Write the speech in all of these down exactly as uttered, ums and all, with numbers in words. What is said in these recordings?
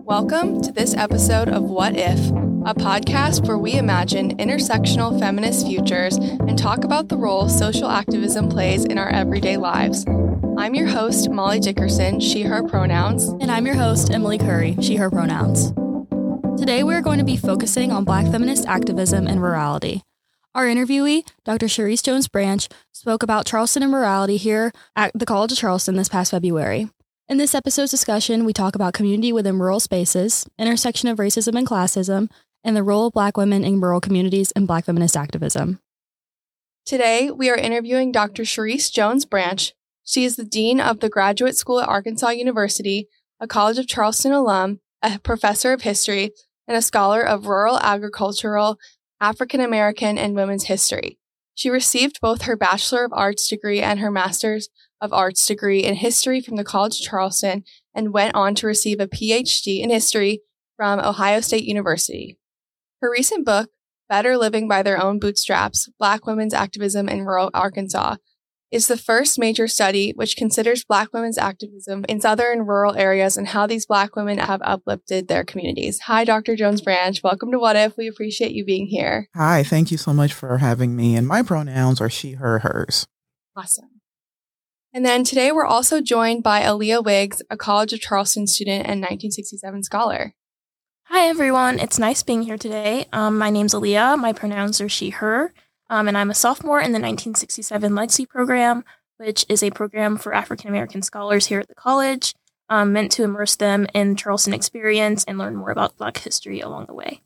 Welcome to this episode of What If, a podcast where we imagine intersectional feminist futures and talk about the role social activism plays in our everyday lives. I'm your host, Molly Dickerson, she, her pronouns. And I'm your host, Emily Curry, she, her pronouns. Today we're going to be focusing on Black feminist activism and rurality. Our interviewee, Doctor Cherise Jones-Branch, spoke about Charleston and rurality here at the College of Charleston this past February. In this episode's discussion, we talk about community within rural spaces, intersection of racism and classism, and the role of Black women in rural communities and Black feminist activism. Today, we are interviewing Doctor Cherise Jones-Branch. She is the Dean of the Graduate School at Arkansas University, a College of Charleston alum, a professor of history, and a scholar of rural, agricultural, African American, and women's history. She received both her Bachelor of Arts degree and her Master's of Arts degree in history from the College of Charleston and went on to receive a P H D in history from Ohio State University. Her recent book, Better Living by Their Own Bootstraps, Black Women's Activism in Rural Arkansas, is the first major study which considers Black women's activism in southern rural areas and how these Black women have uplifted their communities. Hi, Doctor Jones-Branch. Welcome to What If. We appreciate you being here. Hi, thank you so much for having me. And my pronouns are she, her, hers. Awesome. And then today we're also joined by Aaliyah Wiggs, a College of Charleston student and nineteen sixty-seven scholar. Hi, everyone. It's nice being here today. Um, my name's Aaliyah. My pronouns are she, her. Um, and I'm a sophomore in the nineteen sixty-seven Legacy Program, which is a program for African-American scholars here at the college, um, meant to immerse them in Charleston experience and learn more about Black history along the way.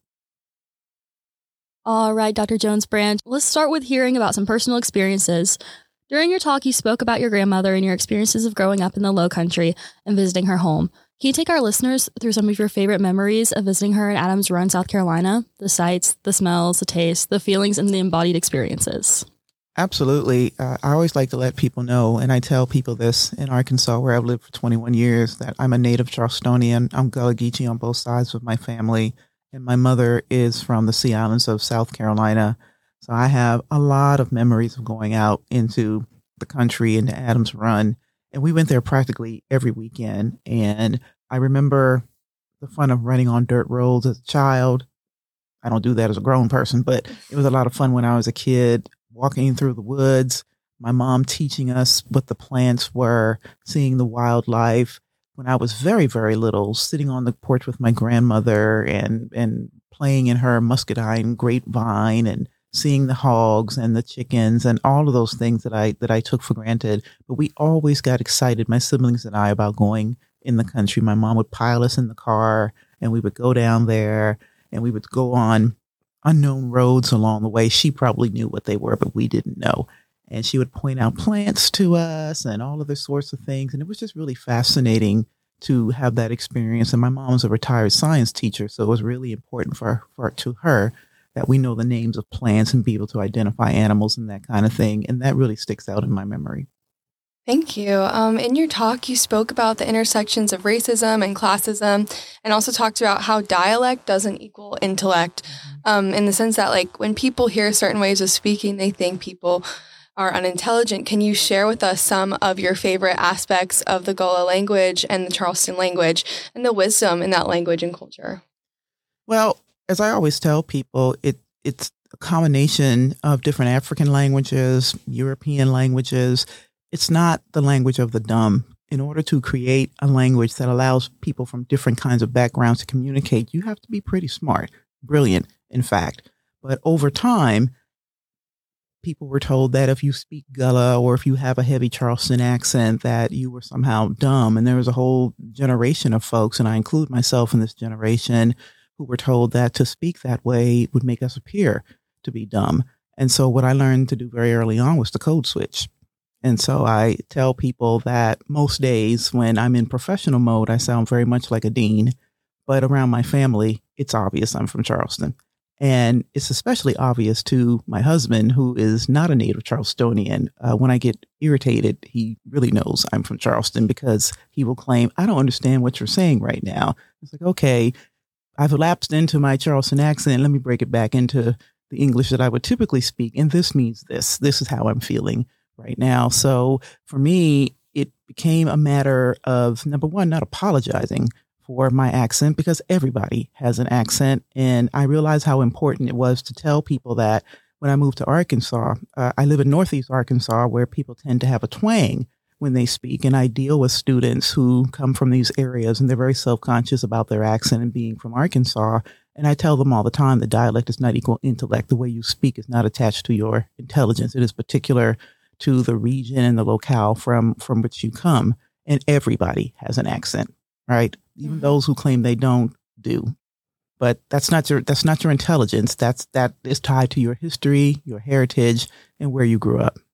All right, Doctor Jones-Branch, let's start with hearing about some personal experiences. During your talk, you spoke about your grandmother and your experiences of growing up in the Low Country and visiting her home. Can you take our listeners through some of your favorite memories of visiting her in Adams Run, South Carolina? The sights, the smells, the tastes, the feelings, and the embodied experiences. Absolutely. Uh, I always like to let people know, and I tell people this in Arkansas, where I've lived for twenty-one years, that I'm a native Charlestonian. I'm Gullah Geechee on both sides of my family, and my mother is from the Sea Islands of South Carolina. So I have a lot of memories of going out into the country, into Adams Run. And we went there practically every weekend. And I remember the fun of running on dirt roads as a child. I don't do that as a grown person, but it was a lot of fun when I was a kid, walking through the woods, my mom teaching us what the plants were, seeing the wildlife. When I was very, very little, sitting on the porch with my grandmother and, and playing in her muscadine grapevine and seeing the hogs and the chickens and all of those things that I that I took for granted. But we always got excited, my siblings and I, about going in the country. My mom would pile us in the car and we would go down there and we would go on unknown roads along the way. She probably knew what they were, but we didn't know. And she would point out plants to us and all other sorts of things. And it was just really fascinating to have that experience. And my mom was a retired science teacher, so it was really important for, for to her that we know the names of plants and be able to identify animals and that kind of thing. And that really sticks out in my memory. Thank you. Um, in your talk, you spoke about the intersections of racism and classism and also talked about how dialect doesn't equal intellect, um, in the sense that, like, when people hear certain ways of speaking, they think people are unintelligent. Can you share with us some of your favorite aspects of the Gullah language and the Charleston language and the wisdom in that language and culture? Well, as I always tell people, it it's a combination of different African languages, European languages. It's not the language of the dumb. In order to create a language that allows people from different kinds of backgrounds to communicate, you have to be pretty smart, brilliant, in fact. But over time, people were told that if you speak Gullah or if you have a heavy Charleston accent, that you were somehow dumb. And there was a whole generation of folks, and I include myself in this generation, who were told that to speak that way would make us appear to be dumb. And so what I learned to do very early on was to code switch. And so I tell people that most days when I'm in professional mode, I sound very much like a dean, but around my family, it's obvious I'm from Charleston. And it's especially obvious to my husband, who is not a native Charlestonian. Uh, when I get irritated, he really knows I'm from Charleston because he will claim, I don't understand what you're saying right now. It's like, okay, I've lapsed into my Charleston accent. Let me break it back into the English that I would typically speak. And this means this. This is how I'm feeling right now. So for me, it became a matter of, number one, not apologizing for my accent because everybody has an accent. And I realized how important it was to tell people that when I moved to Arkansas. Uh, I live in Northeast Arkansas, where people tend to have a twang when they speak. And I deal with students who come from these areas and they're very self-conscious about their accent and being from Arkansas. And I tell them all the time that dialect is not equal intellect. The way you speak is not attached to your intelligence. It is particular to the region and the locale from, from which you come. And everybody has an accent, right? Even mm-hmm. those who claim they don't do. But that's not your that's not your intelligence. That's that is tied to your history, your heritage, and where you grew up.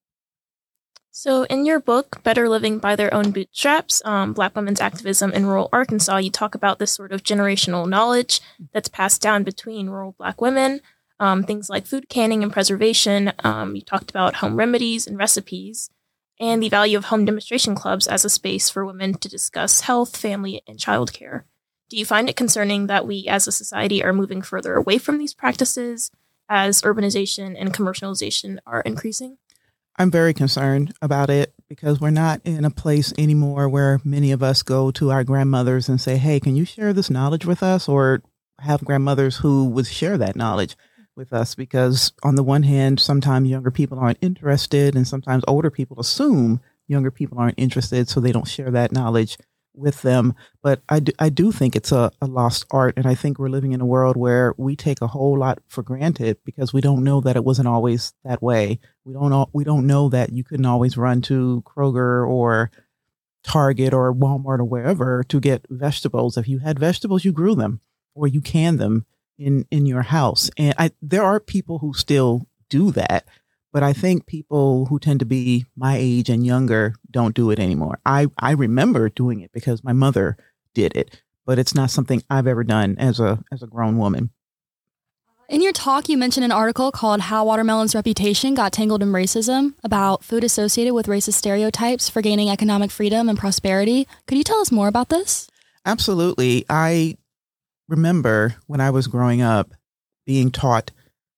So in your book, Better Living by Their Own Bootstraps, um, Black Women's Activism in Rural Arkansas, you talk about this sort of generational knowledge that's passed down between rural Black women, um, things like food canning and preservation. Um, you talked about home remedies and recipes, and the value of home demonstration clubs as a space for women to discuss health, family, and childcare. Do you find it concerning that we as a society are moving further away from these practices as urbanization and commercialization are increasing? I'm very concerned about it because we're not in a place anymore where many of us go to our grandmothers and say, hey, can you share this knowledge with us? Or have grandmothers who would share that knowledge with us. Because on the one hand, sometimes younger people aren't interested, and sometimes older people assume younger people aren't interested, so they don't share that knowledge with them. But I do, I do think it's a, a lost art. And I think we're living in a world where we take a whole lot for granted because we don't know that it wasn't always that way. We don't know, we don't know that you couldn't always run to Kroger or Target or Walmart or wherever to get vegetables. If you had vegetables, you grew them or you canned them in, in your house. And I, there are people who still do that. But I think people who tend to be my age and younger don't do it anymore. I, I remember doing it because my mother did it, but it's not something I've ever done as a as a grown woman. In your talk, you mentioned an article called How Watermelon's Reputation Got Tangled in Racism, about food associated with racist stereotypes for gaining economic freedom and prosperity. Could you tell us more about this? Absolutely. I remember when I was growing up being taught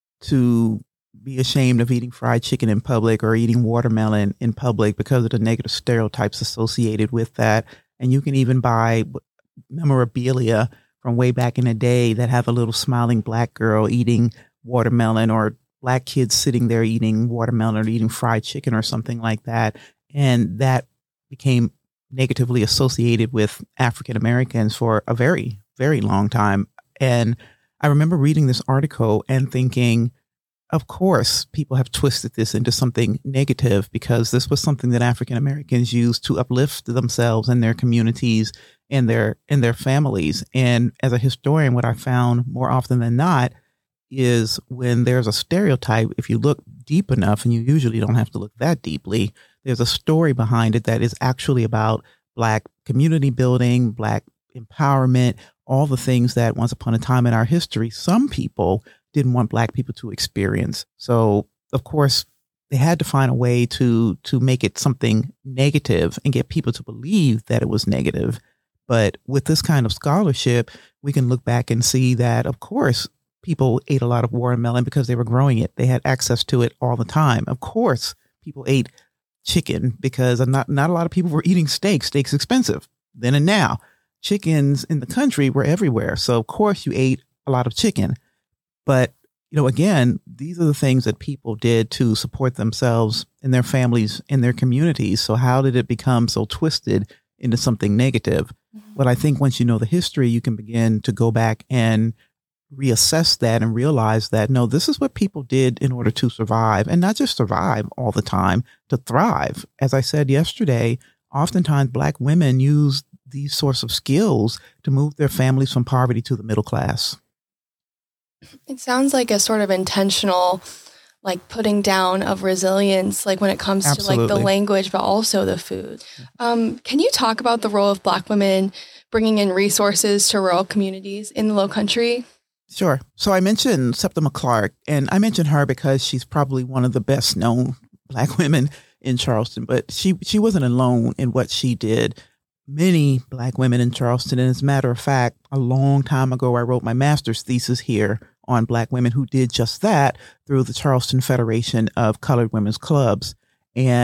to be ashamed of eating fried chicken in public or eating watermelon in public because of the negative stereotypes associated with that. And you can even buy memorabilia from way back in the day that have a little smiling Black girl eating watermelon, or Black kids sitting there eating watermelon or eating fried chicken or something like that. And that became negatively associated with African Americans for a very, very long time. And I remember reading this article and thinking, of course, people have twisted this into something negative because this was something that African Americans used to uplift themselves and their communities and their and their families. And as a historian, what I found more often than not is when there's a stereotype, if you look deep enough, and you usually don't have to look that deeply, there's a story behind it that is actually about Black community building, Black empowerment, all the things that once upon a time in our history, some people didn't want Black people to experience. So, of course, they had to find a way to to make it something negative and get people to believe that it was negative. But with this kind of scholarship, we can look back and see that, of course, people ate a lot of watermelon because they were growing it. They had access to it all the time. Of course, people ate chicken because not, not a lot of people were eating steak. Steak's expensive then and now. Chickens in the country were everywhere. So, of course, you ate a lot of chicken. But, you know, again, these are the things that people did to support themselves and their families and their communities. So how did it become so twisted into something negative? Mm-hmm. Well, I think once you know the history, you can begin to go back and reassess that and realize that, no, this is what people did in order to survive, and not just survive all the time, to thrive. As I said yesterday, oftentimes Black women use these sorts of skills to move their families from poverty to the middle class. It sounds like a sort of intentional, like putting down of resilience, like when it comes Absolutely. to like the language, but also the food. Um, can you talk about the role of Black women bringing in resources to rural communities in the Lowcountry? Sure. So I mentioned Septima Clark, and I mentioned her because she's probably one of the best known Black women in Charleston, but she, she wasn't alone in what she did. Many Black women in Charleston, and as a matter of fact, a long time ago, I wrote my master's thesis here on Black women who did just that through the Charleston Federation of Colored Women's Clubs. And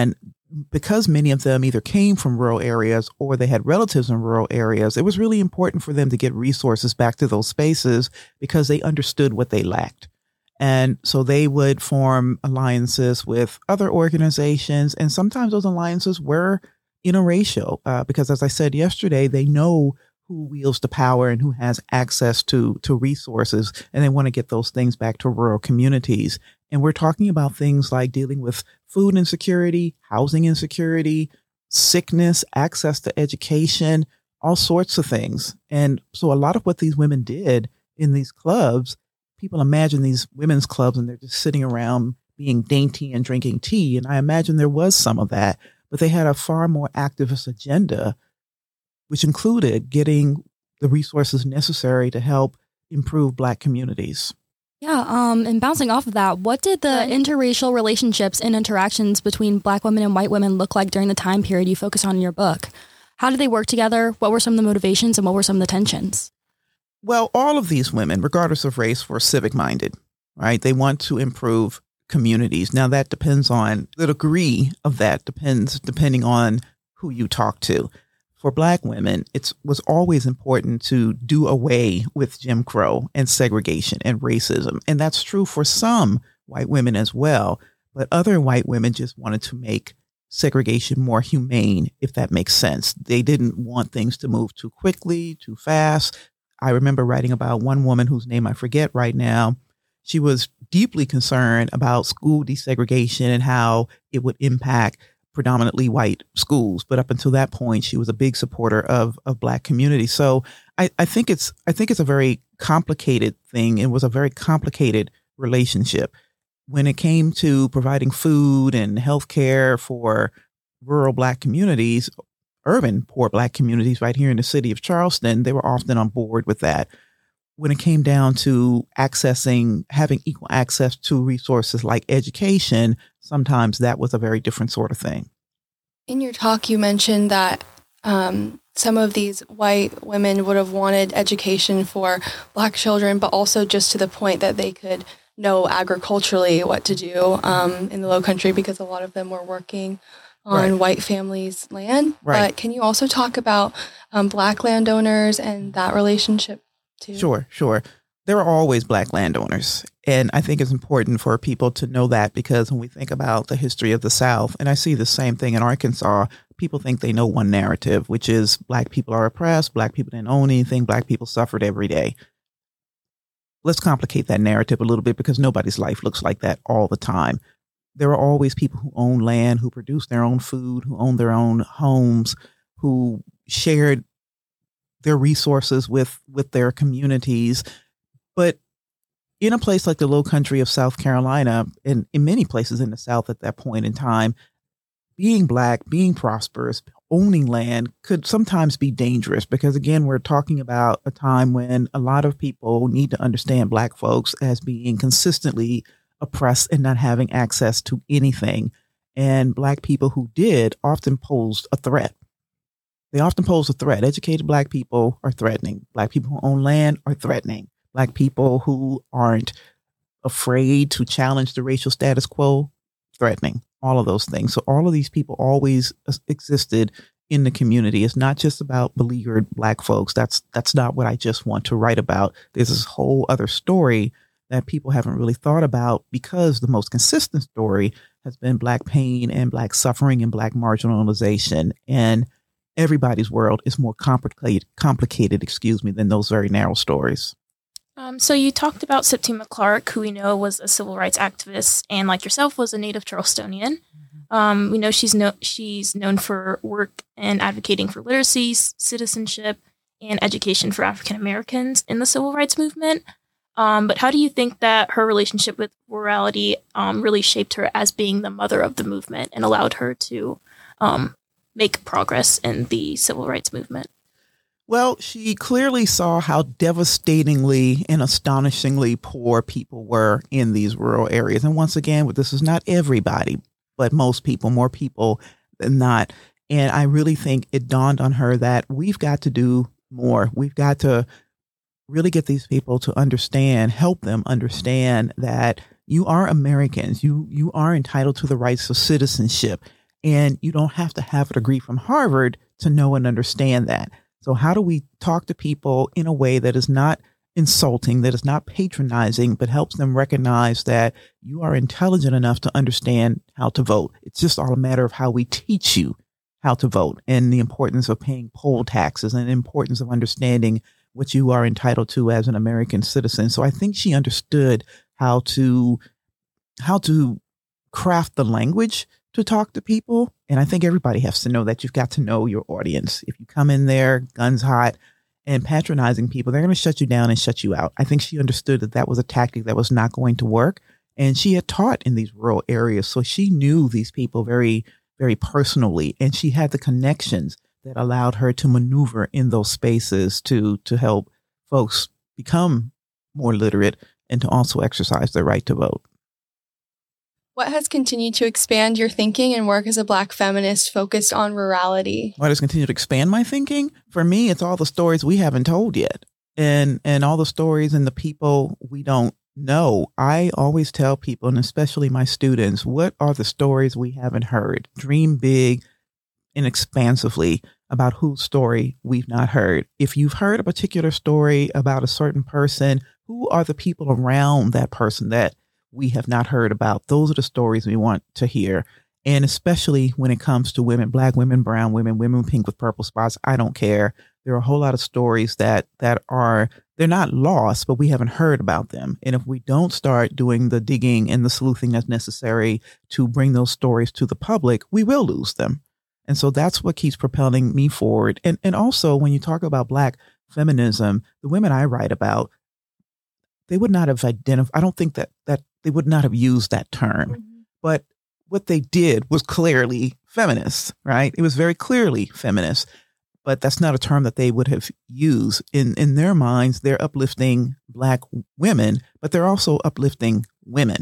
because many of them either came from rural areas or they had relatives in rural areas, it was really important for them to get resources back to those spaces because they understood what they lacked. And so they would form alliances with other organizations. And sometimes those alliances were interracial uh, because, as I said yesterday, they know who wields the power and who has access to, to resources. And they want to get those things back to rural communities. And we're talking about things like dealing with food insecurity, housing insecurity, sickness, access to education, all sorts of things. And so a lot of what these women did in these clubs, people imagine these women's clubs and they're just sitting around being dainty and drinking tea. And I imagine there was some of that, but they had a far more activist agenda, which included getting the resources necessary to help improve Black communities. Yeah, um, and bouncing off of that, what did the interracial relationships and interactions between Black women and white women look like during the time period you focus on in your book? How did they work together? What were some of the motivations and what were some of the tensions? Well, all of these women, regardless of race, were civic-minded, right? They want to improve communities. Now, that depends on, the degree of that depends depending on who you talk to. For Black women, it was always important to do away with Jim Crow and segregation and racism. And that's true for some white women as well. But other white women just wanted to make segregation more humane, if that makes sense. They didn't want things to move too quickly, too fast. I remember writing about one woman whose name I forget right now. She was deeply concerned about school desegregation and how it would impact predominantly white schools. But up until that point, she was a big supporter of, of Black community. So I, I think it's I think it's a very complicated thing. It was a very complicated relationship. When it came to providing food and health care for rural Black communities, urban poor Black communities right here in the city of Charleston, they were often on board with that. When it came down to accessing, having equal access to resources like education, sometimes that was a very different sort of thing. In your talk, you mentioned that um, some of these white women would have wanted education for Black children, but also just to the point that they could know agriculturally what to do um, in the Low Country because a lot of them were working on right. white families' land. Right. But can you also talk about um, Black landowners and that relationship too? Sure, sure. There are always Black landowners. And I think it's important for people to know that because when we think about the history of the South, and I see the same thing in Arkansas, people think they know one narrative, which is Black people are oppressed, Black people didn't own anything, Black people suffered every day. Let's complicate that narrative a little bit because nobody's life looks like that all the time. There are always people who own land, who produce their own food, who own their own homes, who shared their resources with, with their communities. But in a place like the Low Country of South Carolina, and in many places in the South at that point in time, being Black, being prosperous, owning land could sometimes be dangerous because, again, we're talking about a time when a lot of people need to understand Black folks as being consistently oppressed and not having access to anything. And Black people who did often posed a threat. They often pose a threat. Educated Black people are threatening. Black people who own land are threatening. Black people who aren't afraid to challenge the racial status quo, threatening. All of those things. So all of these people always existed in the community. It's not just about beleaguered Black folks. That's that's not what I just want to write about. There's this whole other story that people haven't really thought about because the most consistent story has been Black pain and Black suffering and Black marginalization. And everybody's world is more complicated, complicated, excuse me, than those very narrow stories. Um, so you talked about Septima Clark, who we know was a civil rights activist and, like yourself, was a native Charlestonian. Mm-hmm. Um, we know she's no- she's known for work and advocating for literacy, citizenship, and education for African Americans in the civil rights movement. Um, but how do you think that her relationship with rurality um, really shaped her as being the mother of the movement and allowed her to um, make progress in the civil rights movement? Well, she clearly saw how devastatingly and astonishingly poor people were in these rural areas. And once again, this is not everybody, but most people, more people than not. And I really think it dawned on her that we've got to do more. We've got to really get these people to understand, help them understand that you are Americans. You, you are entitled to the rights of citizenship. And you don't have to have a degree from Harvard to know and understand that. So how do we talk to people in a way that is not insulting, that is not patronizing, but helps them recognize that you are intelligent enough to understand how to vote? It's just all a matter of how we teach you how to vote, and the importance of paying poll taxes, and the importance of understanding what you are entitled to as an American citizen. So I think she understood how to how to craft the language to talk to people. And I think everybody has to know that you've got to know your audience. If you come in there guns hot and patronizing people, they're going to shut you down and shut you out. I think she understood that that was a tactic that was not going to work. And she had taught in these rural areas. So she knew these people very, very personally. And she had the connections that allowed her to maneuver in those spaces to, to help folks become more literate and to also exercise their right to vote. What has continued to expand your thinking and work as a Black feminist focused on rurality? What has continued to expand my thinking? For me, it's all the stories we haven't told yet, and and all the stories and the people we don't know. I always tell people, and especially my students, what are the stories we haven't heard? Dream big and expansively about whose story we've not heard. If you've heard a particular story about a certain person, who are the people around that person that we have not heard about? Those are the stories we want to hear. And especially when it comes to women, Black women, brown women, women pink with purple spots, I don't care. There are a whole lot of stories that that are, they're not lost, but we haven't heard about them. And if we don't start doing the digging and the sleuthing that's necessary to bring those stories to the public, we will lose them. And so that's what keeps propelling me forward. And and also when you talk about Black feminism, the women I write about, they would not have identified, I don't think that that they would not have used that term, mm-hmm. but what they did was clearly feminist, right? It was very clearly feminist, but that's not a term that they would have used. In, in their minds, they're uplifting Black women, but they're also uplifting women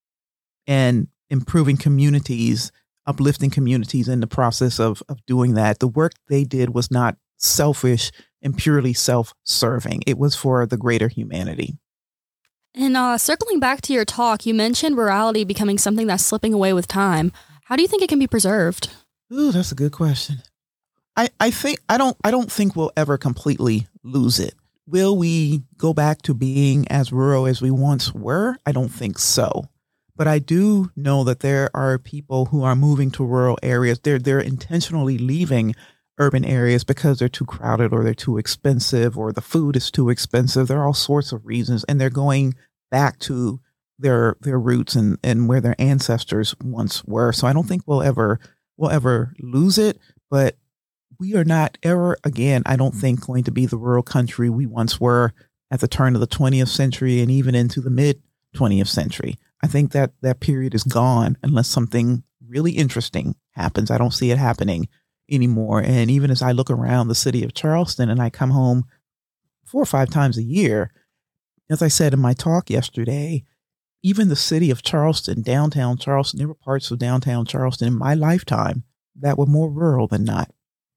and improving communities, uplifting communities in the process of, of doing that. The work they did was not selfish and purely self-serving. It was for the greater humanity. And uh, circling back to your talk, you mentioned rurality becoming something that's slipping away with time. How do you think it can be preserved? Ooh, that's a good question. I, I think I don't I don't think we'll ever completely lose it. Will we go back to being as rural as we once were? I don't think so. But I do know that there are people who are moving to rural areas. They're they're intentionally leaving urban areas because they're too crowded or they're too expensive or the food is too expensive. There are all sorts of reasons. And they're going back to their their roots and, and where their ancestors once were. So I don't think we'll ever we'll ever lose it. But we are not ever again, I don't think, going to be the rural country we once were at the turn of the twentieth century and even into the mid twentieth century. I think that that period is gone unless something really interesting happens. I don't see it happening anymore. And even as I look around the city of Charleston and I come home four or five times a year, as I said in my talk yesterday, even the city of Charleston, downtown Charleston, there were parts of downtown Charleston in my lifetime that were more rural than not.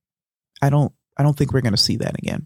I don't, I don't think we're going to see that again.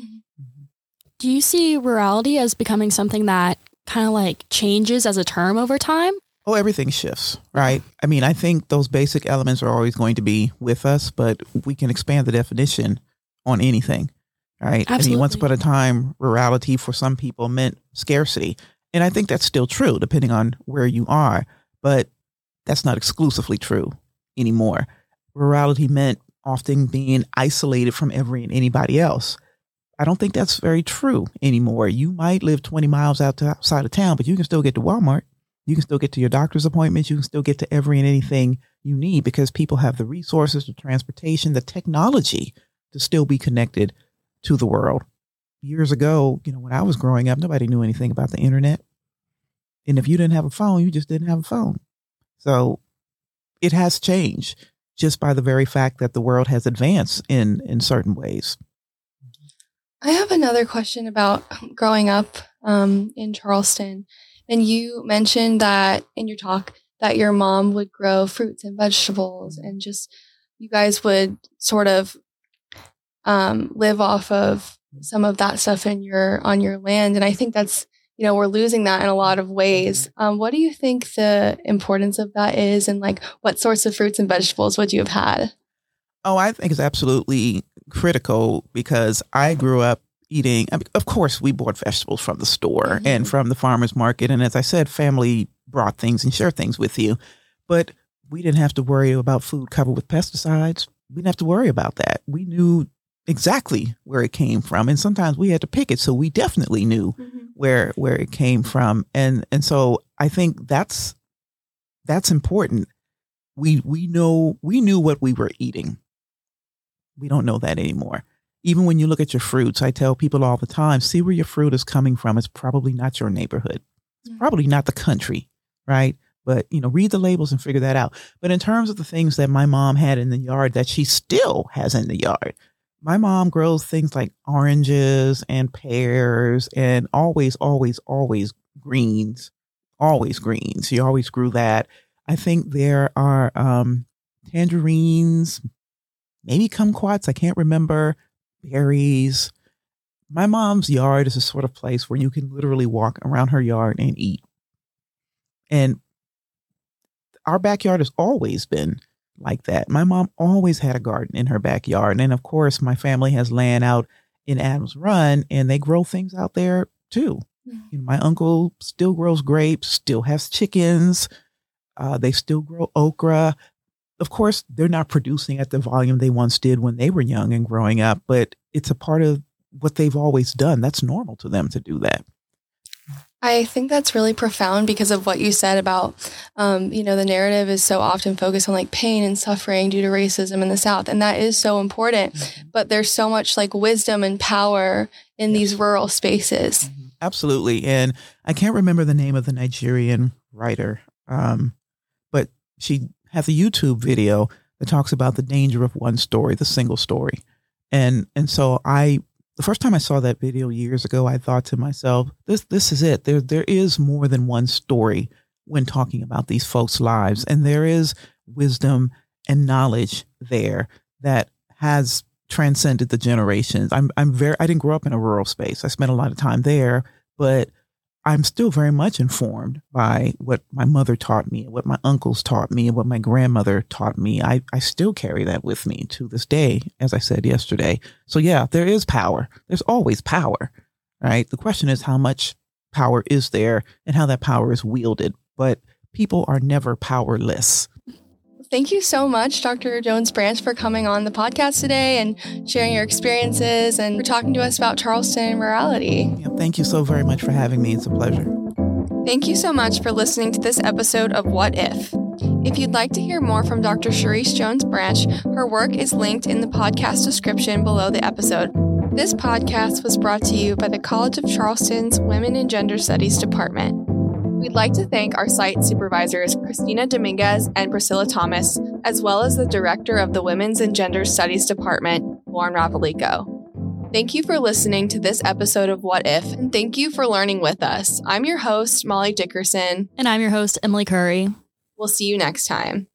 Do you see rurality as becoming something that kind of like changes as a term over time? Oh, everything shifts, right? I mean, I think those basic elements are always going to be with us, but we can expand the definition on anything, right? Absolutely. I mean, once upon a time, rurality for some people meant scarcity. And I think that's still true, depending on where you are. But that's not exclusively true anymore. Rurality meant often being isolated from every and anybody else. I don't think that's very true anymore. You might live twenty miles out to outside of town, but you can still get to Walmart. You can still get to your doctor's appointments. You can still get to every and anything you need because people have the resources, the transportation, the technology to still be connected to the world. Years ago, you know, when I was growing up, nobody knew anything about the internet. And if you didn't have a phone, you just didn't have a phone. So it has changed just by the very fact that the world has advanced in, in certain ways. I have another question about growing up um, in Charleston. And you mentioned that in your talk that your mom would grow fruits and vegetables and just you guys would sort of um, live off of some of that stuff in your on your land. And I think that's you know, we're losing that in a lot of ways. Um, what do you think the importance of that is, and like what sorts of fruits and vegetables would you have had? Oh, I think it's absolutely critical because I grew up eating, I mean, of course, we bought vegetables from the store mm-hmm. and from the farmer's market. And as I said, family brought things and shared things with you. But we didn't have to worry about food covered with pesticides. We didn't have to worry about that. We knew exactly where it came from. And sometimes we had to pick it. So we definitely knew mm-hmm. where where it came from. And and so I think that's that's important. We we know we knew what we were eating. We don't know that anymore. Even when you look at your fruits, I tell people all the time, see where your fruit is coming from. It's probably not your neighborhood. It's mm-hmm. probably not the country, right? But, you know, read the labels and figure that out. But in terms of the things that my mom had in the yard that she still has in the yard, my mom grows things like oranges and pears and always, always, always greens, always greens. She always grew that. I think there are um, tangerines, maybe kumquats. I can't remember. Berries. My mom's yard is a sort of place where you can literally walk around her yard and eat. And our backyard has always been like that. My mom always had a garden in her backyard. And of course, my family has land out in Adams Run and they grow things out there too. Mm-hmm. You know, my uncle still grows grapes, still has chickens. Uh, they still grow okra. Of course, they're not producing at the volume they once did when they were young and growing up, but it's a part of what they've always done. That's normal to them to do that. I think that's really profound because of what you said about, um, you know, the narrative is so often focused on like pain and suffering due to racism in the South. And that is so important. Mm-hmm. But there's so much like wisdom and power in yes. these rural spaces. Mm-hmm. Absolutely. And I can't remember the name of the Nigerian writer, um, but she has a YouTube video that talks about the danger of one story, the single story. And and so I, the first time I saw that video years ago, I thought to myself, this this is it. There there is more than one story when talking about these folks' lives. And there is wisdom and knowledge there that has transcended the generations. I'm I'm very I didn't grow up in a rural space. I spent a lot of time there, but I'm still very much informed by what my mother taught me, what my uncles taught me, and what my grandmother taught me. I, I still carry that with me to this day, as I said yesterday. So yeah, there is power. There's always power, right? The question is how much power is there and how that power is wielded. But people are never powerless. Thank you so much, Doctor Jones Branch, for coming on the podcast today and sharing your experiences and for talking to us about Charleston and rurality. Yeah, thank you so very much for having me. It's a pleasure. Thank you so much for listening to this episode of What If? If you'd like to hear more from Doctor Cherise Jones Branch, her work is linked in the podcast description below the episode. This podcast was brought to you by the College of Charleston's Women and Gender Studies Department. We'd like to thank our site supervisors, Christina Dominguez and Priscilla Thomas, as well as the director of the Women's and Gender Studies Department, Lauren Ravalico. Thank you for listening to this episode of What If, and thank you for learning with us. I'm your host, Molly Dickerson. And I'm your host, Emily Curry. We'll see you next time.